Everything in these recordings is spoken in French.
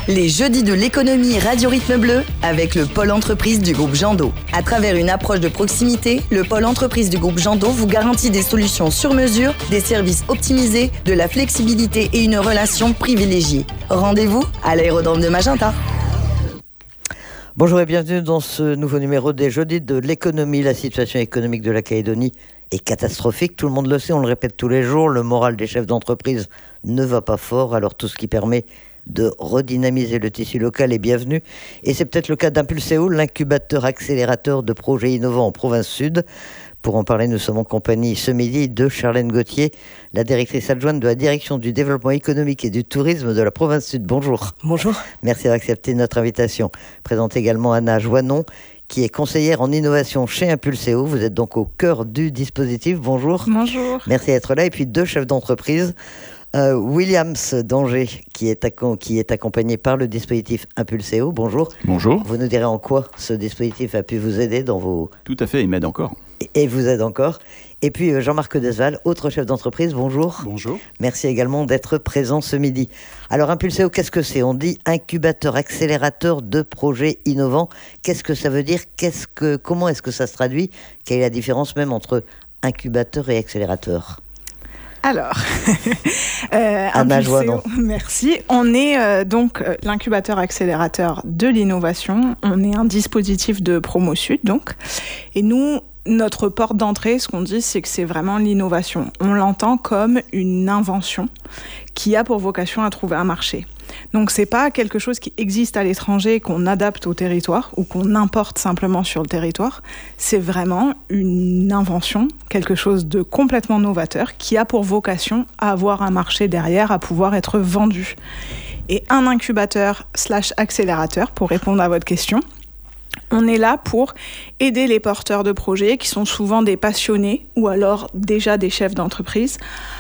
Les jeudis de l'économie Radio Rythme Bleu avec le pôle entreprise du groupe Jando. À travers une approche de proximité, le pôle entreprise du groupe Jando vous garantit des solutions sur mesure, des services optimisés, de la flexibilité et une relation privilégiée. Rendez-vous à l'aérodrome de Magenta. Bonjour et bienvenue dans ce nouveau numéro des jeudis de l'économie. La situation économique de la Calédonie est catastrophique. Tout le monde le sait, on le répète tous les jours. Le moral des chefs d'entreprise ne va pas fort. Alors tout ce qui permet de redynamiser le tissu local est bienvenu. Et c'est peut-être le cas d'Impulseo, l'incubateur accélérateur de projets innovants en province sud. Pour en parler, nous sommes en compagnie ce midi de Charlène Gauthier, la directrice adjointe de la direction du développement économique et du tourisme de la province sud. Bonjour. Bonjour. Merci d'avoir accepté notre invitation. Présente également Anna Joannon, qui est conseillère en innovation chez Impulseo. Vous êtes donc au cœur du dispositif. Bonjour. Bonjour. Merci d'être là. Et puis deux chefs d'entreprise. Williams d'Angers, qui est accompagné par le dispositif Impulseo. Bonjour. Bonjour. Vous nous direz en quoi ce dispositif a pu vous aider dans vos... Tout à fait, il m'aide encore. Et vous aide encore. Et puis Jean-Marc Desval, autre chef d'entreprise. Bonjour. Bonjour. Merci également d'être présent ce midi. Alors Impulseo, qu'est-ce que c'est ? On dit incubateur, accélérateur de projets innovants. Qu'est-ce que ça veut dire ? Comment est-ce que ça se traduit ? Quelle est la différence même entre incubateur et accélérateur ? Alors, Anna Joannon. Merci. On est donc l'incubateur accélérateur de l'innovation. On est un dispositif de Promo Sud, donc. Et nous, notre porte d'entrée, ce qu'on dit, c'est que c'est vraiment l'innovation. On l'entend comme une invention qui a pour vocation à trouver un marché. Donc c'est pas quelque chose qui existe à l'étranger, qu'on adapte au territoire ou qu'on importe simplement sur le territoire. C'est vraiment une invention, quelque chose de complètement novateur qui a pour vocation à avoir un marché derrière, à pouvoir être vendu. Et un incubateur / accélérateur, pour répondre à votre question, on est là pour aider les porteurs de projets qui sont souvent des passionnés ou alors déjà des chefs d'entreprise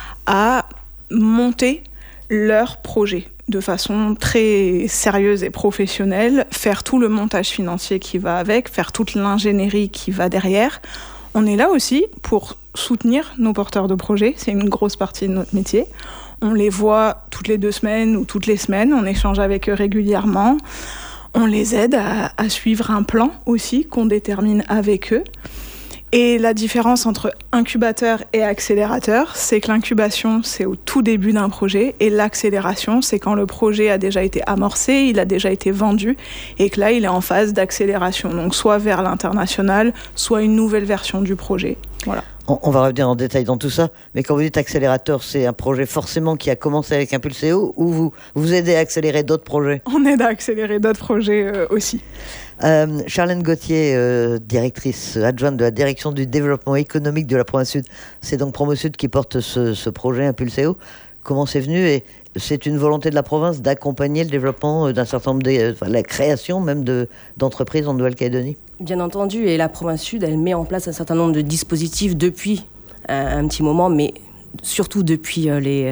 à monter leur projet de façon très sérieuse et professionnelle, faire tout le montage financier qui va avec, faire toute l'ingénierie qui va derrière. On est là aussi pour soutenir nos porteurs de projets, c'est une grosse partie de notre métier. On les voit toutes les 2 semaines ou toutes les semaines, on échange avec eux régulièrement. On les aide à suivre un plan aussi qu'on détermine avec eux. Et la différence entre incubateur et accélérateur, c'est que l'incubation, c'est au tout début d'un projet, et l'accélération, c'est quand le projet a déjà été amorcé, il a déjà été vendu, et que là, il est en phase d'accélération. Donc, soit vers l'international, soit une nouvelle version du projet. Voilà. On va revenir en détail dans tout ça, mais quand vous dites accélérateur, c'est un projet forcément qui a commencé avec Impulseo, ou vous aidez à accélérer d'autres projets ? On aide à accélérer d'autres projets aussi. Charlène Gauthier, directrice adjointe de la direction du développement économique de la province sud, c'est donc Promo Sud qui porte ce projet Impulseo. Comment c'est venu ? Et c'est une volonté de la province d'accompagner le développement d'un certain nombre la création même d'entreprises en Nouvelle-Calédonie ? Bien entendu, et la province sud, elle met en place un certain nombre de dispositifs depuis un petit moment, mais surtout depuis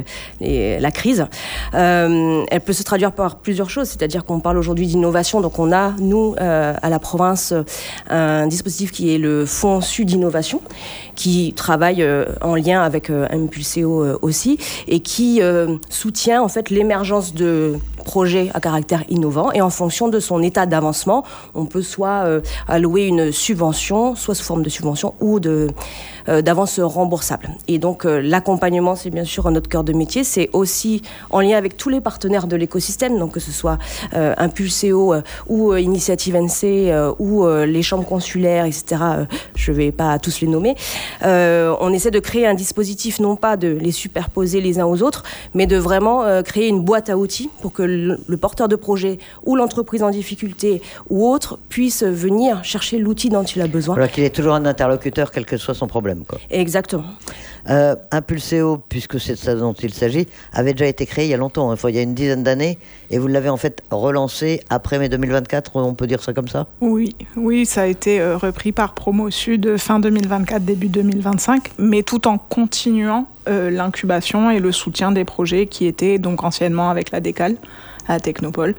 la crise. Elle peut se traduire par plusieurs choses, c'est-à-dire qu'on parle aujourd'hui d'innovation, donc on a, nous, à la province, un dispositif qui est le Fonds Sud Innovation, qui travaille en lien avec Impulseo aussi, et qui soutient en fait l'émergence de projets à caractère innovant, et en fonction de son état d'avancement, on peut soit allouer une subvention, soit sous forme de subvention ou d'avance remboursable. Et donc l'accompagnement, c'est bien sûr notre cœur de métier, c'est aussi en lien avec tous les partenaires de l'écosystème, donc que ce soit Impulseo ou Initiative NC ou les chambres consulaires, etc. Je ne vais pas tous les nommer. On essaie de créer un dispositif, non pas de les superposer les uns aux autres, mais de vraiment créer une boîte à outils pour que le porteur de projet ou l'entreprise en difficulté ou autre puisse venir chercher l'outil dont il a besoin. Alors qu'il est toujours un interlocuteur, quel que soit son problème, quoi. Exactement. Impulseo, puisque c'est de ça dont il s'agit, avait déjà été créé il y a longtemps, il y a une dizaine d'années, et vous l'avez en fait relancé après mai 2024, on peut dire ça comme ça ? Oui, ça a été repris par Promo Sud fin 2024, début 2025, mais tout en continuant l'incubation et le soutien des projets qui étaient donc anciennement avec la Décale, à la Technopole.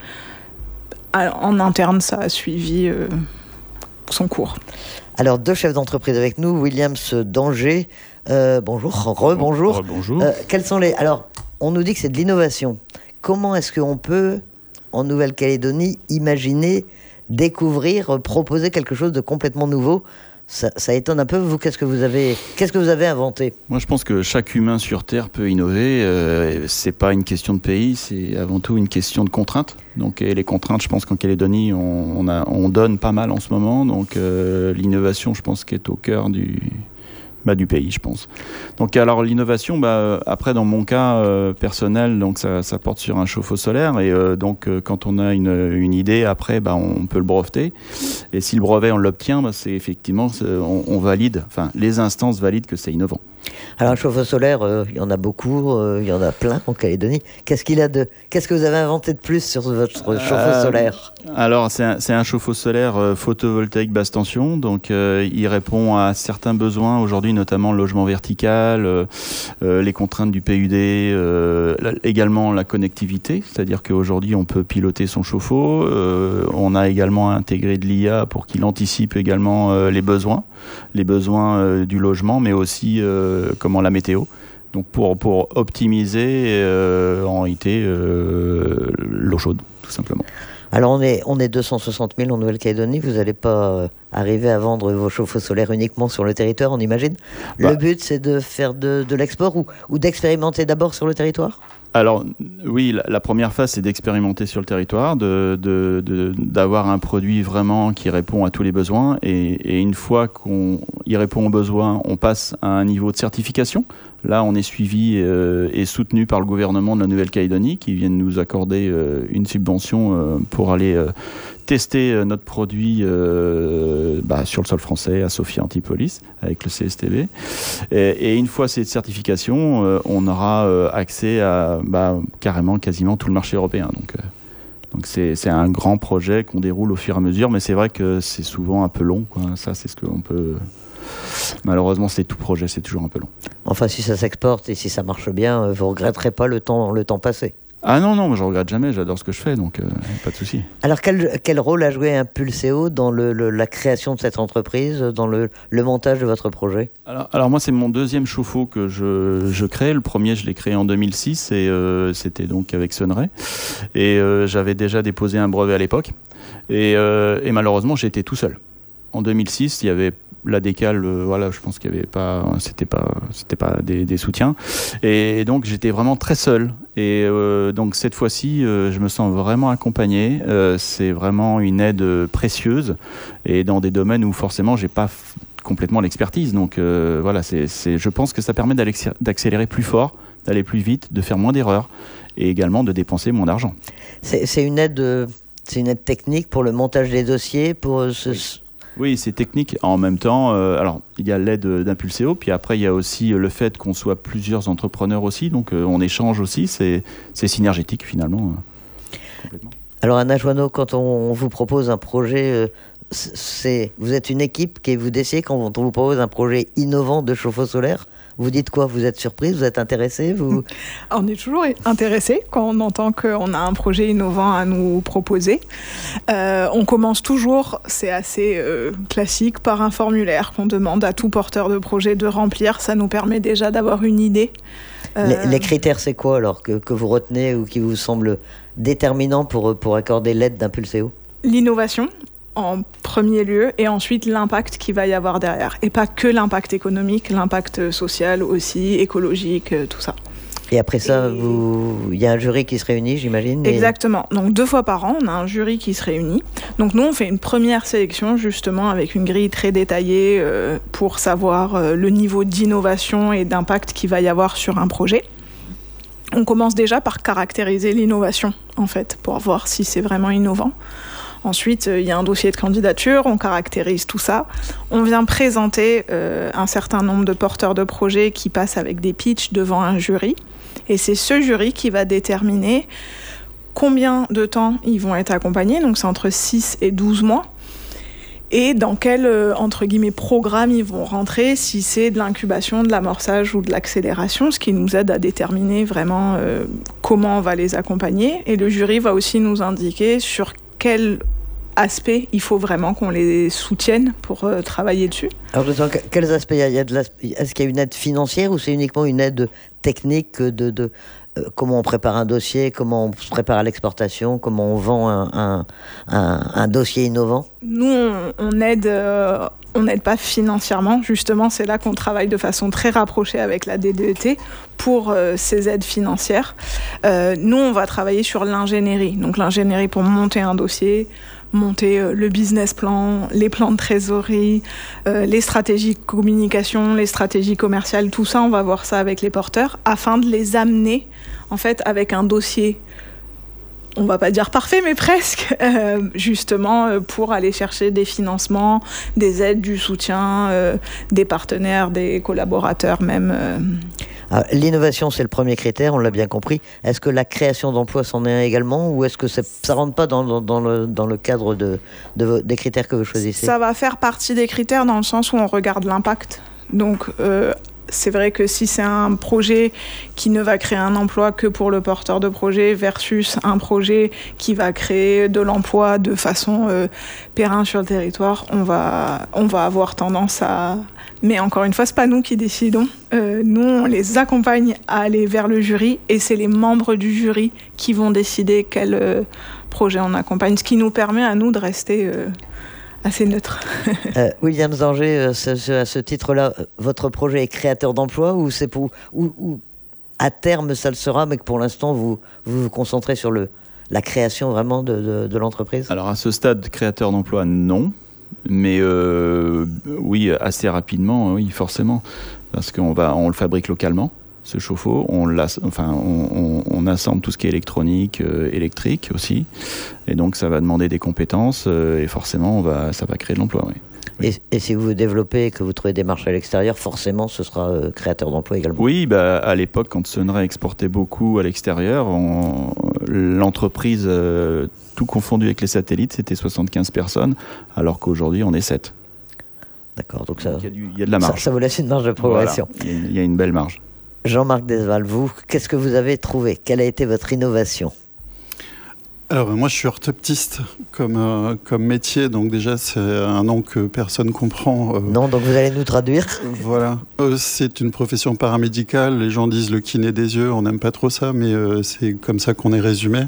En interne, ça a suivi son cours. Alors, deux chefs d'entreprise avec nous, Williams d'Angers. Bonjour, rebonjour. Bonjour. Quels sont les... Alors, on nous dit que c'est de l'innovation. Comment est-ce qu'on peut en Nouvelle-Calédonie, imaginer, découvrir, proposer quelque chose de complètement nouveau. Ça étonne un peu. Vous, qu'est-ce que vous avez inventé ? Moi, je pense que chaque humain sur Terre peut innover. C'est pas une question de pays, c'est avant tout une question de contraintes. Donc, et les contraintes, je pense qu'en Calédonie, on donne pas mal en ce moment. Donc, l'innovation, je pense, qu'est au cœur du pays, je pense. Donc, alors l'innovation, après, dans mon cas personnel, donc ça porte sur un chauffe-eau solaire. Et donc, quand on a une idée, après, on peut le breveter. Et si le brevet, on l'obtient, c'est effectivement, on valide, enfin, les instances valident que c'est innovant. Alors, un chauffe-eau solaire, il y en a beaucoup, il y en a plein en Calédonie. Qu'est-ce que vous avez inventé de plus sur votre chauffe-eau solaire ? Alors, c'est un chauffe-eau solaire photovoltaïque basse tension. Donc, il répond à certains besoins aujourd'hui, notamment le logement vertical, les contraintes du PUD, également la connectivité. C'est-à-dire qu'aujourd'hui, on peut piloter son chauffe-eau. On a également intégré de l'IA pour qu'il anticipe également les besoins du logement, mais aussi la météo. Donc pour optimiser en réalité l'eau chaude, tout simplement. Alors on est 260 000 en Nouvelle-Calédonie, vous n'allez pas arriver à vendre vos chauffe-eau solaires uniquement sur le territoire, on imagine. Le but c'est de faire de l'export ou d'expérimenter d'abord sur le territoire ? Alors oui, la première phase c'est d'expérimenter sur le territoire, d'avoir un produit vraiment qui répond à tous les besoins et une fois qu'on y répond aux besoins, on passe à un niveau de certification. Là, on est suivi et soutenu par le gouvernement de la Nouvelle-Calédonie qui vient de nous accorder une subvention pour aller tester notre produit sur le sol français à Sophia Antipolis avec le CSTB. Et une fois cette certification, on aura accès à quasiment tout le marché européen. Donc c'est un grand projet qu'on déroule au fur et à mesure, mais c'est vrai que c'est souvent un peu long, quoi. Ça, c'est ce qu'on peut... Malheureusement, c'est tout projet, c'est toujours un peu long. Enfin, si ça s'exporte et si ça marche bien, vous ne regretterez pas le temps passé. Ah non, moi je ne regrette jamais, j'adore ce que je fais, donc pas de souci. Alors quel rôle a joué Impulseo dans la création de cette entreprise, dans le montage de votre projet ? Alors moi c'est mon deuxième chauffe-eau que je crée. Le premier je l'ai créé en 2006 et c'était donc avec Sunray. Et j'avais déjà déposé un brevet à l'époque. Et malheureusement j'étais tout seul. En 2006 il y avait la décale, je pense qu'il y avait pas, c'était pas des soutiens, et donc j'étais vraiment très seul. Et donc cette fois-ci, je me sens vraiment accompagné. C'est vraiment une aide précieuse, et dans des domaines où forcément j'ai pas complètement l'expertise. Donc je pense que ça permet d'accélérer plus fort, d'aller plus vite, de faire moins d'erreurs, et également de dépenser moins d'argent. C'est une aide technique pour le montage des dossiers, Oui, c'est technique. En même temps, alors il y a l'aide d'Impulseo, puis après il y a aussi le fait qu'on soit plusieurs entrepreneurs aussi, donc on échange aussi, c'est synergétique finalement. Complètement. Alors Anna Joanneau, quand on vous propose un projet, vous êtes une équipe qui vous décidez quand on vous propose un projet innovant de chauffe-eau solaire. Vous dites quoi ? Vous êtes surprise ? Vous êtes intéressée ? On est toujours intéressé quand on entend qu'on a un projet innovant à nous proposer. On commence toujours, c'est assez classique, par un formulaire qu'on demande à tout porteur de projet de remplir. Ça nous permet déjà d'avoir une idée. Les critères, c'est quoi alors que vous retenez ou qui vous semblent déterminants pour accorder l'aide d'Impulseo ? L'innovation en premier lieu, et ensuite l'impact qu'il va y avoir derrière. Et pas que l'impact économique, l'impact social aussi, écologique, tout ça. Et après ça, il y a un jury qui se réunit, j'imagine. Exactement. Donc 2 fois par an, on a un jury qui se réunit. Donc nous, on fait une première sélection justement avec une grille très détaillée pour savoir le niveau d'innovation et d'impact qu'il va y avoir sur un projet. On commence déjà par caractériser l'innovation, en fait, pour voir si c'est vraiment innovant. Ensuite, il y a un dossier de candidature, on caractérise tout ça. On vient présenter un certain nombre de porteurs de projets qui passent avec des pitchs devant un jury. Et c'est ce jury qui va déterminer combien de temps ils vont être accompagnés. Donc c'est entre 6 et 12 mois. Et dans quel, entre guillemets, programme ils vont rentrer, si c'est de l'incubation, de l'amorçage ou de l'accélération, ce qui nous aide à déterminer vraiment comment on va les accompagner. Et le jury va aussi nous indiquer sur quel aspect il faut vraiment qu'on les soutienne pour travailler dessus. Alors, quels aspects est-ce qu'il y a une aide financière ou c'est uniquement une aide technique comment on prépare un dossier, comment on se prépare à l'exportation, comment on vend un dossier innovant? Nous, on n'aide pas financièrement. Justement, c'est là qu'on travaille de façon très rapprochée avec la DDET pour ces aides financières. Nous, on va travailler sur l'ingénierie. Donc l'ingénierie pour monter un dossier, monter le business plan, les plans de trésorerie, les stratégies de communication, les stratégies commerciales, tout ça, on va voir ça avec les porteurs afin de les amener en fait avec un dossier, on va pas dire parfait, mais presque, justement pour aller chercher des financements, des aides, du soutien, des partenaires, des collaborateurs même. Alors, l'innovation, c'est le premier critère, on l'a bien compris. Est-ce que la création d'emplois s'en est un également, ou est-ce que ça rentre pas dans le cadre des critères que vous choisissez? Ça va faire partie des critères dans le sens où on regarde l'impact. Donc, c'est vrai que si c'est un projet qui ne va créer un emploi que pour le porteur de projet versus un projet qui va créer de l'emploi de façon pérenne sur le territoire, on va avoir tendance à... Mais encore une fois, c'est pas nous qui décidons. Nous, on les accompagne à aller vers le jury et c'est les membres du jury qui vont décider quel projet on accompagne, ce qui nous permet à nous de rester... assez neutre. William Zanger, à ce titre-là, votre projet est créateur d'emplois ou c'est ou à terme ça le sera, mais que pour l'instant vous vous concentrez sur la création vraiment de l'entreprise? Alors à ce stade, créateur d'emplois, non. Mais oui, assez rapidement, oui, forcément. Parce qu'on le fabrique localement, ce chauffe-eau. On assemble tout ce qui est électronique, électrique aussi. Et donc, ça va demander des compétences et forcément, ça va créer de l'emploi, oui. Et si vous développez et que vous trouvez des marchés à l'extérieur, forcément, ce sera créateur d'emplois également. Oui, à l'époque, quand Sunray exportait beaucoup à l'extérieur, l'entreprise, tout confondu avec les satellites, c'était 75 personnes, alors qu'aujourd'hui, on est 7. D'accord, donc il y a de la marge. Ça vous laisse une marge de progression. Voilà, il y a une belle marge. Jean-Marc Desval, vous, qu'est-ce que vous avez trouvé? Quelle a été votre innovation? Alors moi je suis orthoptiste comme métier, donc déjà c'est un nom que personne comprend. Non, donc vous allez nous traduire. Voilà, c'est une profession paramédicale, les gens disent le kiné des yeux, on n'aime pas trop ça, mais c'est comme ça qu'on est résumé.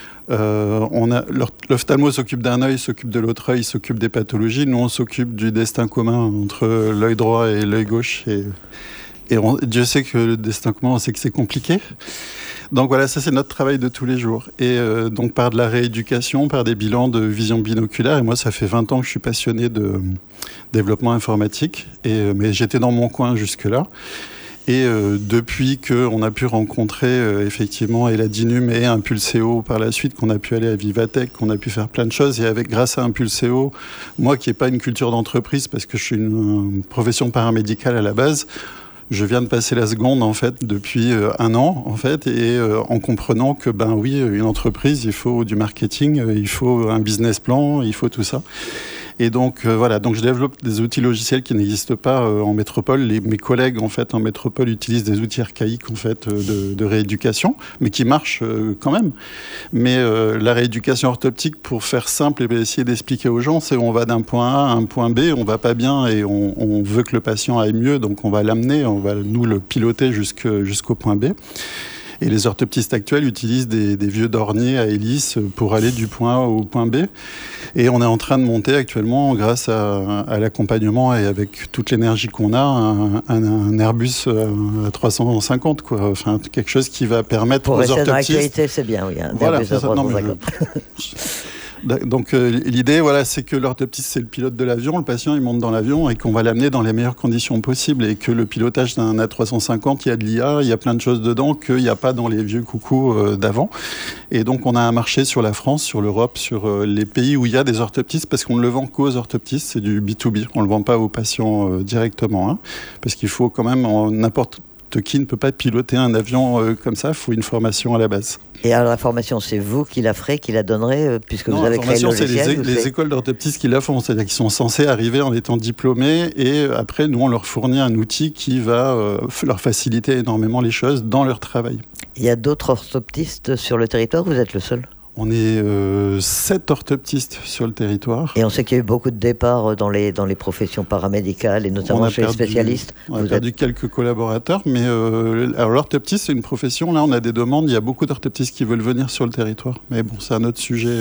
L'ophtalmo s'occupe d'un œil, s'occupe de l'autre œil, s'occupe des pathologies, nous on s'occupe du destin commun entre l'œil droit et l'œil gauche, et Dieu sait que le destin commun, on sait que c'est compliqué. Donc voilà, ça c'est notre travail de tous les jours. Et donc par de la rééducation, par des bilans de vision binoculaire. Et moi, ça fait 20 ans que je suis passionné de développement informatique. Mais j'étais dans mon coin jusque-là. Et depuis qu'on a pu rencontrer effectivement Eladinum et Impulseo par la suite, qu'on a pu aller à Vivatech, qu'on a pu faire plein de choses. Et grâce à Impulseo, moi qui n'ai pas une culture d'entreprise parce que je suis une profession paramédicale à la base, je viens de passer la seconde en fait depuis 1 an en fait, et en comprenant que oui, une entreprise, il faut du marketing, il faut un business plan, il faut tout ça. Et donc voilà, donc je développe des outils logiciels qui n'existent pas en métropole. Mes collègues en fait en métropole utilisent des outils archaïques en fait de rééducation, mais qui marchent quand même. Mais la rééducation orthoptique, pour faire simple et essayer d'expliquer aux gens, c'est on va d'un point A à un point B, on va pas bien et on veut que le patient aille mieux, donc on va l'amener, on va nous le piloter jusqu'au point B. Et les orthoptistes actuels utilisent des vieux dorniers à hélice pour aller du point A au point B. Et on est en train de monter actuellement, grâce à l'accompagnement et avec toute l'énergie qu'on a, un Airbus à 350, quoi. Enfin, quelque chose qui va permettre aux orthoptistes... Pour rester dans l'actualité, c'est bien, oui. Airbus à 350. Donc l'idée, voilà, c'est que l'orthoptiste, c'est le pilote de l'avion, le patient, il monte dans l'avion et qu'on va l'amener dans les meilleures conditions possibles, et que le pilotage d'un A350, il y a de l'IA, il y a plein de choses dedans qu'il n'y a pas dans les vieux coucous d'avant. Et donc on a un marché sur la France, sur l'Europe, sur les pays où il y a des orthoptistes, parce qu'on ne le vend qu'aux orthoptistes, c'est du B2B, on ne le vend pas aux patients directement, parce qu'il faut quand même, n'importe qui ne peut pas piloter un avion comme ça, il faut une formation à la base. Et alors la formation, c'est vous qui la ferez, qui la donnerez, puisque vous avez créé le logiciel? Non, la formation, c'est les écoles d'orthoptistes qui la font, c'est-à-dire qu'ils sont censés arriver en étant diplômés, et après, nous, on leur fournit un outil qui va leur faciliter énormément les choses dans leur travail. Il y a d'autres orthoptistes sur le territoire, vous êtes le seul? On est 7 orthoptistes sur le territoire. Et on sait qu'il y a eu beaucoup de départs dans les professions paramédicales et notamment chez les spécialistes. On a perdu quelques collaborateurs, mais alors l'orthoptiste, c'est une profession. Là, on a des demandes. Il y a beaucoup d'orthoptistes qui veulent venir sur le territoire. Mais bon, c'est un autre sujet.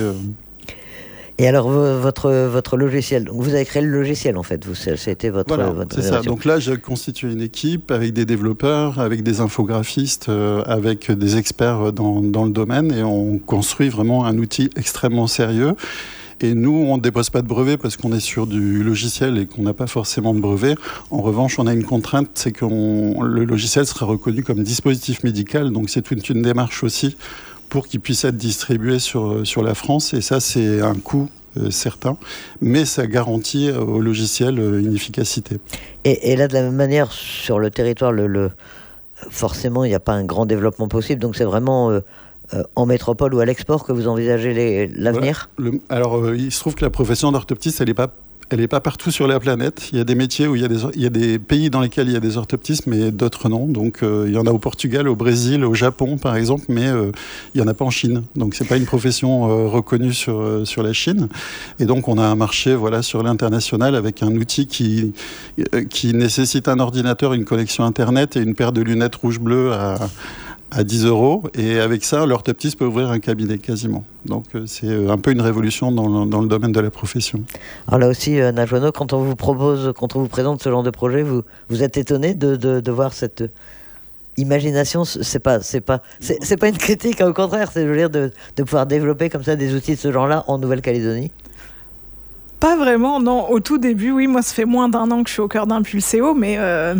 Et alors, votre logiciel, donc vous avez créé le logiciel en fait, c'était votre... Voilà, votre c'est ça. Donc là, j'ai constitué une équipe avec des développeurs, avec des infographistes, avec des experts dans le domaine, et on construit vraiment un outil extrêmement sérieux. Et nous, on ne dépose pas de brevet parce qu'on est sur du logiciel et qu'on n'a pas forcément de brevet. En revanche, on a une contrainte, c'est que le logiciel sera reconnu comme dispositif médical, donc c'est toute une démarche aussi pour qu'il puisse être distribué sur la France. Et ça, c'est un coût certain, mais ça garantit au logiciel une efficacité. Et là, de la même manière, sur le territoire, forcément, il n'y a pas un grand développement possible. Donc, c'est vraiment en métropole ou à l'export que vous envisagez l'avenir ? Voilà. Alors, il se trouve que la profession d'orthoptiste, elle n'est pas partout sur la planète. Il y a des métiers où il y a des pays dans lesquels il y a des orthoptistes, mais d'autres non. Donc, il y en a au Portugal, au Brésil, au Japon, par exemple, mais il n'y en a pas en Chine. Donc, c'est pas une profession reconnue sur la Chine. Et donc, on a un marché, sur l'international avec un outil qui nécessite un ordinateur, une connexion Internet et une paire de lunettes rouge-bleu à 10 €. Et avec ça, l'orthoptiste peut ouvrir un cabinet quasiment. Donc, c'est un peu une révolution dans le domaine de la profession. Alors là aussi, Najwano, quand on vous présente ce genre de projet, vous êtes étonné de voir cette imagination. C'est pas une critique, au contraire, c'est de pouvoir développer comme ça des outils de ce genre-là en Nouvelle-Calédonie. Pas vraiment, non. Au tout début, oui, moi, ça fait moins d'1 an que je suis au cœur d'Impulséo, mais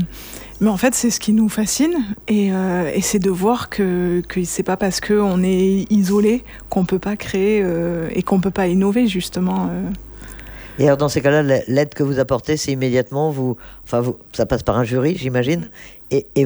en fait, c'est ce qui nous fascine, et c'est de voir que c'est pas parce qu'on est isolé qu'on peut pas créer et qu'on peut pas innover, justement. Et alors, dans ces cas-là, l'aide que vous apportez, c'est immédiatement, ça passe par un jury, j'imagine, et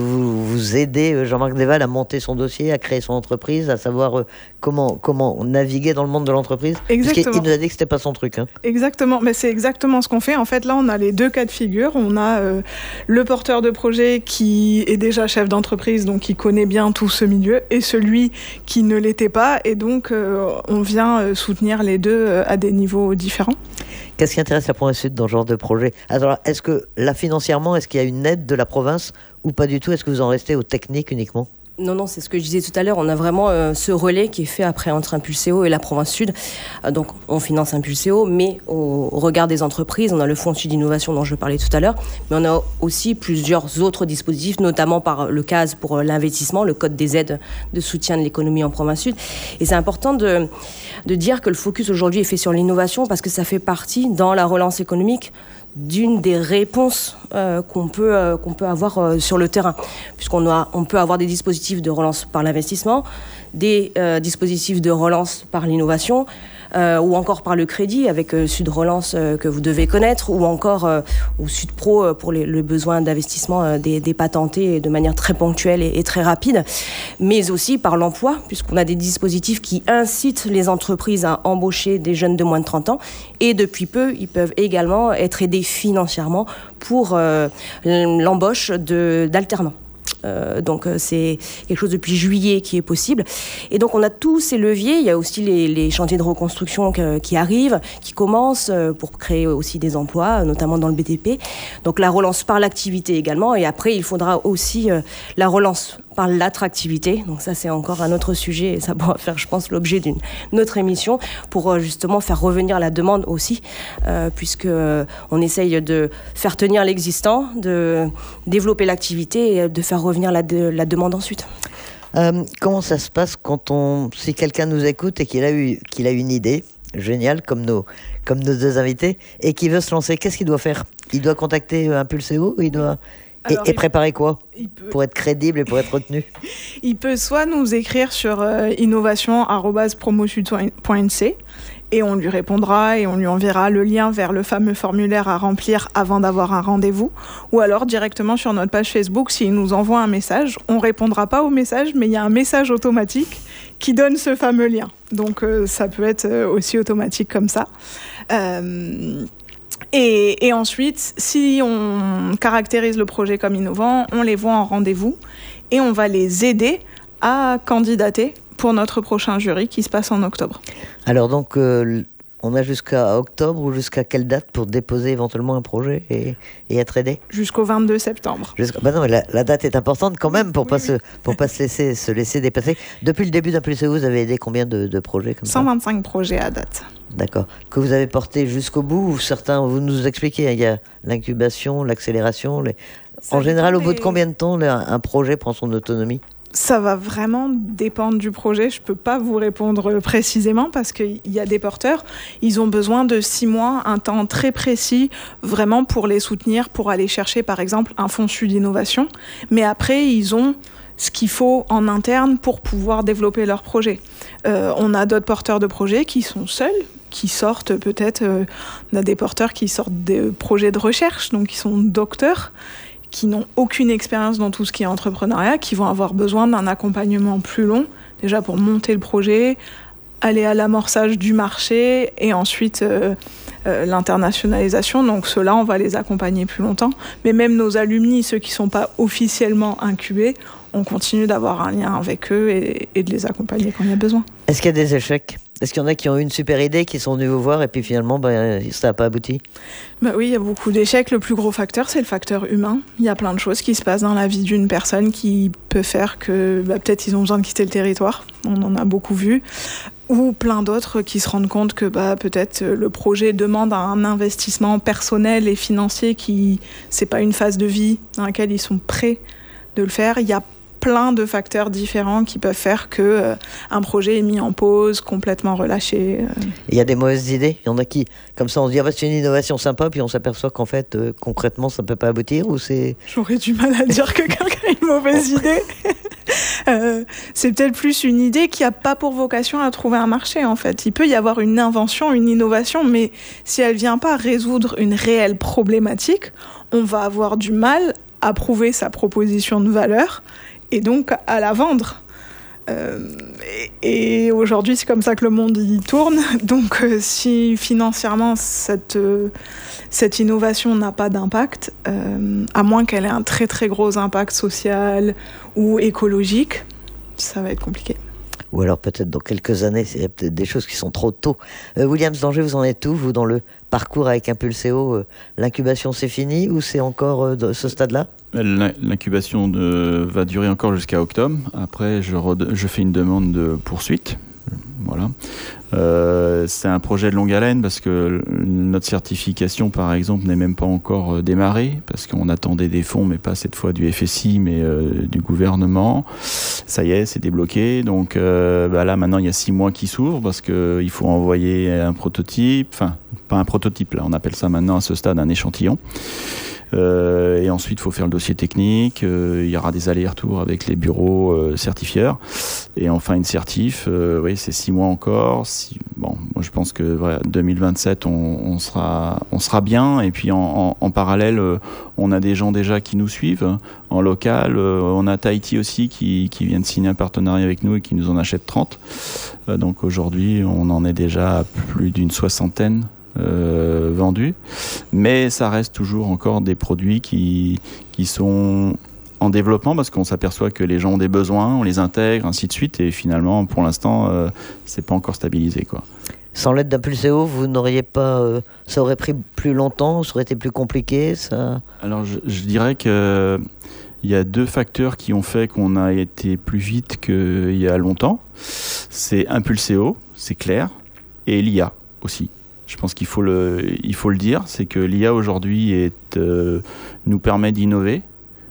vous aidez Jean-Marc Desval à monter son dossier, à créer son entreprise, à savoir comment naviguer dans le monde de l'entreprise. Exactement. Parce qu'il nous a dit que c'était pas son truc. Hein. Exactement, mais c'est exactement ce qu'on fait. En fait, là, on a les deux cas de figure. On a le porteur de projet qui est déjà chef d'entreprise, donc qui connaît bien tout ce milieu, et celui qui ne l'était pas. Et donc, on vient soutenir les deux à des niveaux différents. Qu'est-ce qui intéresse la province Sud dans ce genre de projet ? Alors, est-ce que là, financièrement, est-ce qu'il y a une aide de la province ou pas du tout ? Est-ce que vous en restez aux techniques uniquement ? Non, c'est ce que je disais tout à l'heure. On a vraiment ce relais qui est fait après entre Impulséo et la province Sud. Donc, on finance Impulséo, mais au regard des entreprises, on a le Fonds Sud Innovation dont je parlais tout à l'heure, mais on a aussi plusieurs autres dispositifs, notamment par le CAS pour l'investissement, le Code des aides de soutien de l'économie en province Sud. Et c'est important de dire que le focus aujourd'hui est fait sur l'innovation parce que ça fait partie, dans la relance économique, d'une des réponses qu'on peut avoir sur le terrain, puisqu'on peut avoir des dispositifs de relance par l'investissement, des dispositifs de relance par l'innovation, ou encore par le crédit avec Sud Relance que vous devez connaître, ou encore ou Sud Pro pour le besoin d'investissement des patentés de manière très ponctuelle et très rapide, mais aussi par l'emploi, puisqu'on a des dispositifs qui incitent les entreprises à embaucher des jeunes de moins de 30 ans, et depuis peu, ils peuvent également être aidés financièrement pour l'embauche d'alternants. Donc c'est quelque chose depuis juillet qui est possible, et donc on a tous ces leviers. Il y a aussi les chantiers de reconstruction qui arrivent, qui commencent pour créer aussi des emplois, notamment dans le BTP. Donc la relance par l'activité également, et après il faudra aussi la relance par l'attractivité. Donc ça c'est encore un autre sujet, et ça pourra faire, je pense, l'objet d'une autre émission pour justement faire revenir la demande aussi, puisque on essaye de faire tenir l'existant, de développer l'activité et de faire revenir la demande ensuite. Comment ça se passe si quelqu'un nous écoute et qu'il a une idée géniale comme nos deux invités et qui veut se lancer, qu'est-ce qu'il doit faire ? Il doit contacter Impulséo, et préparer quoi pour être crédible et pour être retenu ? Il peut soit nous écrire sur innovation@promosud.nc et on lui répondra et on lui enverra le lien vers le fameux formulaire à remplir avant d'avoir un rendez-vous, ou alors directement sur notre page Facebook. S'il nous envoie un message, on répondra pas au message, mais il y a un message automatique qui donne ce fameux lien. Donc ça peut être aussi automatique comme ça. Et ensuite, si on caractérise le projet comme innovant, on les voit en rendez-vous et on va les aider à candidater pour notre prochain jury qui se passe en octobre. Alors donc, on a jusqu'à octobre ou jusqu'à quelle date pour déposer éventuellement un projet et être aidé ? Jusqu'au 22 septembre. Non, mais la date est importante quand même pour pas se laisser dépasser. Depuis le début d'Impulseo, vous avez aidé combien de projets comme 125 projets à date. D'accord. Que vous avez porté jusqu'au bout, ou certains, vous nous expliquez, il y a l'incubation, l'accélération. En général, au bout de combien de temps un projet prend son autonomie ? Ça va vraiment dépendre du projet. Je ne peux pas vous répondre précisément parce qu'il y a des porteurs, ils ont besoin de 6 mois, un temps très précis, vraiment pour les soutenir, pour aller chercher par exemple un fonds Sud Innovation. Mais après, ils ont ce qu'il faut en interne pour pouvoir développer leur projet. On a d'autres porteurs de projets qui sont seuls, qui sortent peut-être, on a des porteurs qui sortent des projets de recherche, donc qui sont docteurs, qui n'ont aucune expérience dans tout ce qui est entrepreneuriat, qui vont avoir besoin d'un accompagnement plus long, déjà pour monter le projet, aller à l'amorçage du marché et ensuite l'internationalisation. Donc ceux-là, on va les accompagner plus longtemps. Mais même nos alumni, ceux qui ne sont pas officiellement incubés, on continue d'avoir un lien avec eux et de les accompagner quand il y a besoin. Est-ce qu'il y a des échecs ? Est-ce qu'il y en a qui ont eu une super idée, qui sont venus vous voir et puis finalement, ça n'a pas abouti ? Oui, il y a beaucoup d'échecs. Le plus gros facteur, c'est le facteur humain. Il y a plein de choses qui se passent dans la vie d'une personne qui peut faire que peut-être ils ont besoin de quitter le territoire. On en a beaucoup vu. Ou plein d'autres qui se rendent compte que peut-être le projet demande un investissement personnel et financier qui c'est pas une phase de vie dans laquelle ils sont prêts de le faire. Il y a plein de facteurs différents qui peuvent faire que un projet est mis en pause, complètement relâché. Il y a des mauvaises idées. Il y en a qui, comme ça, on se dit c'est une innovation sympa, puis on s'aperçoit qu'en fait, concrètement, ça ne peut pas aboutir, ou c'est... J'aurais du mal à dire que quelqu'un a une mauvaise idée. C'est peut-être plus une idée qui n'a pas pour vocation à trouver un marché, en fait. Il peut y avoir une invention, une innovation, mais si elle ne vient pas résoudre une réelle problématique, on va avoir du mal à prouver sa proposition de valeur et donc à la vendre. Et aujourd'hui, c'est comme ça que le monde y tourne. Donc, si financièrement, cette innovation n'a pas d'impact, à moins qu'elle ait un très très gros impact social ou écologique, ça va être compliqué. Ou alors peut-être dans quelques années, il y a peut-être des choses qui sont trop tôt. Williams Danger, vous en êtes où, vous, dans le parcours avec Impulseo ? L'incubation, c'est fini ou c'est encore ce stade-là ? L'incubation va durer encore jusqu'à octobre. Après, je fais une demande de poursuite. Voilà. C'est un projet de longue haleine parce que notre certification, par exemple, n'est même pas encore démarrée parce qu'on attendait des fonds, mais pas cette fois du FSI, mais du gouvernement. Ça y est, c'est débloqué. Donc là, maintenant, il y a 6 mois qui s'ouvrent parce qu'il faut envoyer un prototype. Enfin, pas un prototype, là, on appelle ça maintenant à ce stade un échantillon. Et ensuite, il faut faire le dossier technique. Il y aura des allers-retours avec les bureaux certifieurs. Et enfin, une certif, oui, c'est 6 mois encore. Bon, moi, je pense que 2027, on sera bien. Et puis, en parallèle, on a des gens déjà qui nous suivent en local. On a Tahiti aussi qui vient de signer un partenariat avec nous et qui nous en achète 30. Donc aujourd'hui, on en est déjà à plus d'une 60aine. Vendus, mais ça reste toujours encore des produits qui sont en développement parce qu'on s'aperçoit que les gens ont des besoins, on les intègre, ainsi de suite, et finalement, pour l'instant, c'est pas encore stabilisé, quoi. Sans l'aide d'Impulseo, vous n'auriez pas... ça aurait pris plus longtemps, ça aurait été plus compliqué, ça... Alors, je dirais que il y a 2 facteurs qui ont fait qu'on a été plus vite qu'il y a longtemps. C'est Impulseo, c'est clair, et l'IA aussi. Je pense qu'il faut le dire, c'est que l'IA aujourd'hui nous permet d'innover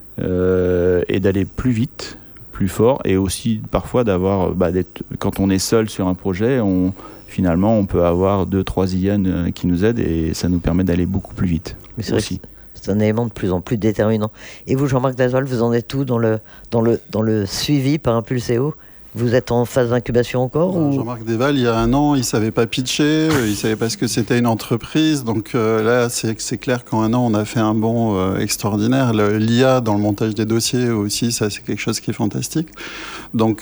et d'aller plus vite, plus fort, et aussi parfois d'avoir, quand on est seul sur un projet, finalement on peut avoir 2-3 IA qui nous aident et ça nous permet d'aller beaucoup plus vite. Mais c'est aussi. C'est un élément de plus en plus déterminant. Et vous, Jean-Marc Dazoil, vous en êtes où dans le suivi par Impulseo ? Vous êtes en phase d'incubation encore ou... Jean-Marc Desval, il y a 1 an, il ne savait pas pitcher, il ne savait pas ce que c'était une entreprise. Donc là, c'est clair qu'en 1 an, on a fait un bond extraordinaire. L'IA dans le montage des dossiers aussi, ça, c'est quelque chose qui est fantastique. Donc,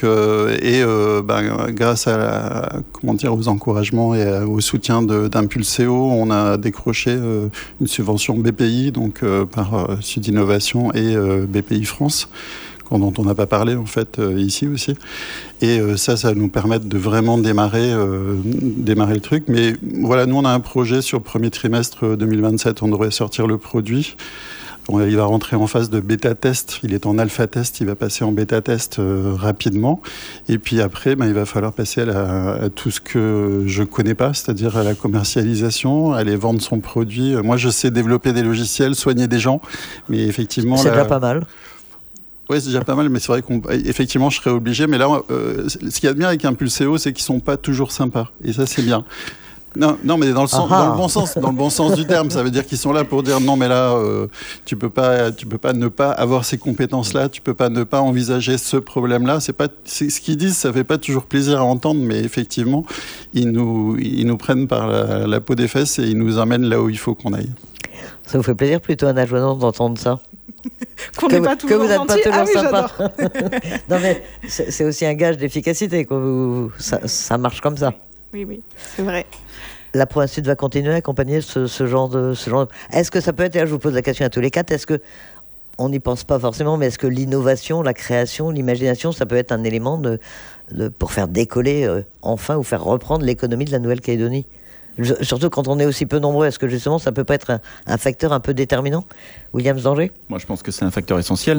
grâce aux encouragements et au soutien d'Impulseo, on a décroché une subvention BPI, donc par Sud Innovation et BPI France, dont on n'a pas parlé en fait ici aussi. Et ça nous permet de vraiment démarrer le truc. Mais voilà, nous on a un projet sur le premier trimestre 2027, on devrait sortir le produit. Il va rentrer en phase de bêta-test. Il est en alpha-test, il va passer en bêta-test rapidement. Et puis après, il va falloir passer à tout ce que je connais pas, c'est-à-dire à la commercialisation, aller vendre son produit. Moi, je sais développer des logiciels, soigner des gens, mais effectivement... C'est déjà pas mal. Oui, c'est déjà pas mal, mais c'est vrai qu'effectivement, je serais obligé. Mais là, ce qu'il y a de bien avec Impulseo, c'est qu'ils sont pas toujours sympas. Et ça, c'est bien. Non, mais dans le bon sens du terme, ça veut dire qu'ils sont là pour dire non, mais là, tu peux pas ne pas avoir ces compétences-là, tu peux pas ne pas envisager ce problème-là. C'est ce qu'ils disent, ça fait pas toujours plaisir à entendre, mais effectivement, ils nous prennent par la peau des fesses et ils nous emmènent là où il faut qu'on aille. Ça vous fait plaisir plutôt, Anna Joannon, d'entendre ça? Qu'on n'est pas toujours que vous n'êtes pas toujours sympa. Non, mais c'est aussi un gage d'efficacité, ça marche comme ça. Oui, c'est vrai. La province Sud va continuer à accompagner ce genre de... Est-ce que ça peut être, je vous pose la question à tous les quatre, est-ce que, on n'y pense pas forcément, mais est-ce que l'innovation, la création, l'imagination, ça peut être un élément pour faire décoller enfin ou faire reprendre l'économie de la Nouvelle-Calédonie? Surtout quand on est aussi peu nombreux, est-ce que justement ça peut pas être un facteur un peu déterminant? William Danger? Moi je pense que c'est un facteur essentiel.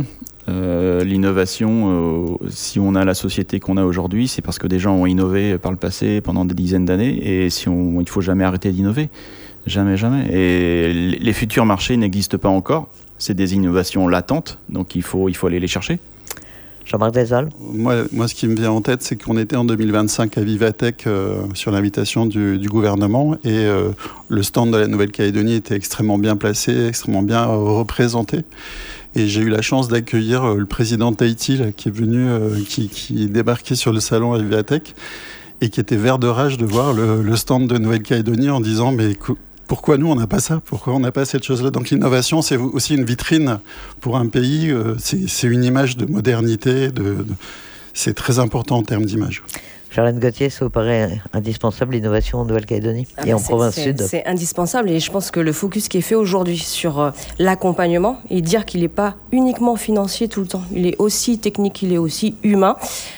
L'innovation, si on a la société qu'on a aujourd'hui, c'est parce que des gens ont innové par le passé pendant des dizaines d'années, et il ne faut jamais arrêter d'innover. Jamais. Et les futurs marchés n'existent pas encore. C'est des innovations latentes, donc il faut aller les chercher. Jean-Marc Desal. Moi, ce qui me vient en tête, c'est qu'on était en 2025 à Vivatech sur l'invitation du gouvernement, et le stand de la Nouvelle-Calédonie était extrêmement bien placé, extrêmement bien représenté. Et j'ai eu la chance d'accueillir le président Tahiti qui est venu, qui est débarqué sur le salon à Vivatech et qui était vert de rage de voir le stand de Nouvelle-Calédonie en disant mais pourquoi nous on n'a pas ça? Pourquoi on n'a pas cette chose-là? Donc l'innovation, c'est aussi une vitrine pour un pays. C'est une image de modernité. C'est très important en termes d'image. Charlène Gauthier, ça vous paraît indispensable l'innovation en Nouvelle-Calédonie et en province sud? C'est indispensable, et je pense que le focus qui est fait aujourd'hui sur l'accompagnement, et dire qu'il n'est pas uniquement financier tout le temps, il est aussi technique, il est aussi humain.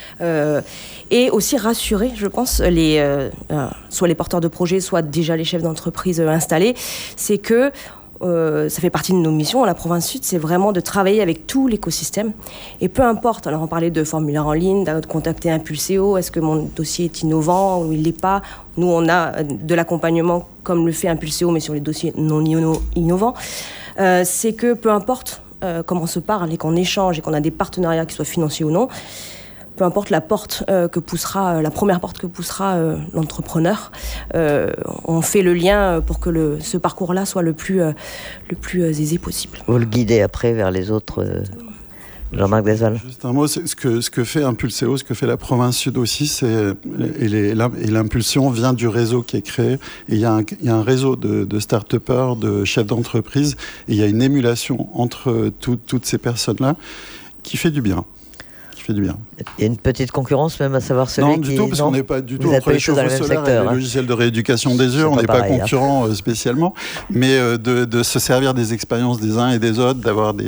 Et aussi rassurer, je pense, soit les porteurs de projets, soit déjà les chefs d'entreprise installés, c'est que ça fait partie de nos missions à la province sud, c'est vraiment de travailler avec tout l'écosystème. Et peu importe, alors on parlait de formulaire en ligne, de contacter Impulseo, est-ce que mon dossier est innovant ou il l'est pas? Nous, on a de l'accompagnement comme le fait Impulseo, mais sur les dossiers non innovants. C'est que peu importe comment on se parle et qu'on échange et qu'on a des partenariats, qui soient financiers ou non, peu importe la porte que poussera, la première porte que poussera l'entrepreneur, on fait le lien pour que ce parcours-là soit le plus aisé possible. Vous le guidez après vers les autres, Jean-Marc Desal. Juste un mot, c'est ce que fait Impulseo, ce que fait la province sud aussi, et l'impulsion vient du réseau qui est créé. Et il y a un réseau de start-upers, de chefs d'entreprise, et il y a une émulation entre toutes ces personnes-là qui fait du bien. Il y a une petite concurrence même, à savoir celui non, du tout, parce qu'on n'est pas du tout entre les chauffe-eau solaire et les logiciels de rééducation des yeux, on n'est pas concurrents spécialement, mais de se servir des expériences des uns et des autres,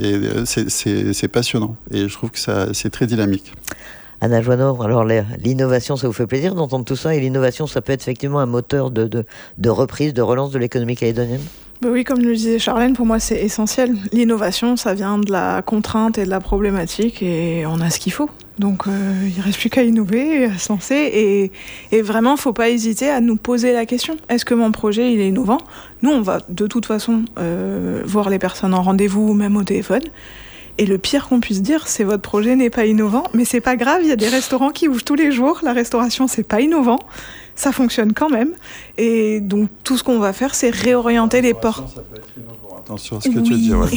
c'est passionnant, et je trouve que c'est très dynamique. Anna Joannon, alors l'innovation, ça vous fait plaisir d'entendre tout ça, et l'innovation, ça peut être effectivement un moteur de reprise, de relance de l'économie calédonienne? Oui, comme le disait Charlène, pour moi c'est essentiel. L'innovation, ça vient de la contrainte et de la problématique, et on a ce qu'il faut. Donc il ne reste plus qu'à innover, à se lancer, et vraiment, il ne faut pas hésiter à nous poser la question. Est-ce que mon projet, il est innovant? Nous, on va de toute façon voir les personnes en rendez-vous ou même au téléphone. Et le pire qu'on puisse dire, c'est votre projet n'est pas innovant, mais c'est pas grave, il y a des restaurants qui ouvrent tous les jours, la restauration c'est pas innovant, ça fonctionne quand même. Et donc tout ce qu'on va faire, c'est réorienter les portes. Ça peut être innovant. Attention à ce que tu dis. Ouais.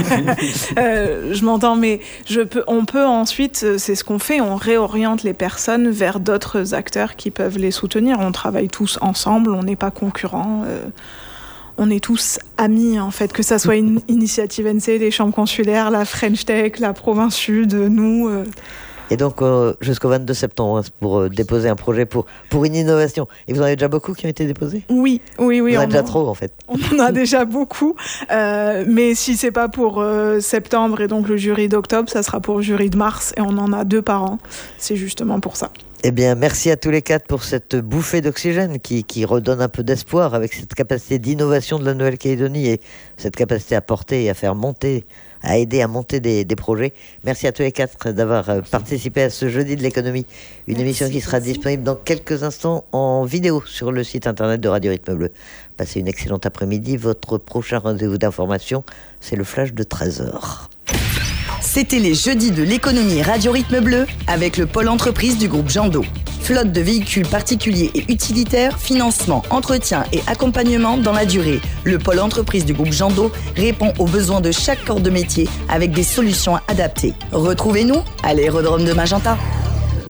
Je m'entends, mais on peut ensuite, c'est ce qu'on fait, on réoriente les personnes vers d'autres acteurs qui peuvent les soutenir. On travaille tous ensemble, on n'est pas concurrents. On est tous amis, en fait, que ça soit une initiative NC, les chambres consulaires, la French Tech, la province Sud, nous. Et donc, jusqu'au 22 septembre, pour déposer un projet pour une innovation. Et vous en avez déjà beaucoup qui ont été déposés ? Oui. On en a déjà trop, en fait. On en a déjà beaucoup. Mais si c'est pas pour septembre et donc le jury d'octobre, ça sera pour le jury de mars. Et on en a 2 par an. C'est justement pour ça. Eh bien, merci à tous les 4 pour cette bouffée d'oxygène qui redonne un peu d'espoir avec cette capacité d'innovation de la Nouvelle-Calédonie et cette capacité à porter et à faire monter, à aider à monter des projets. Merci à tous les 4 d'avoir participé à ce Jeudi de l'économie, une émission qui sera disponible dans quelques instants en vidéo sur le site internet de Radio Rythme Bleu. Passez une excellente après-midi. Votre prochain rendez-vous d'information, c'est le flash de 13h. C'était les Jeudis de l'économie Radio Rythme Bleu avec le pôle entreprise du groupe Jando. Flotte de véhicules particuliers et utilitaires, financement, entretien et accompagnement dans la durée. Le pôle entreprise du groupe Jando répond aux besoins de chaque corps de métier avec des solutions adaptées. Retrouvez-nous à l'aérodrome de Magenta.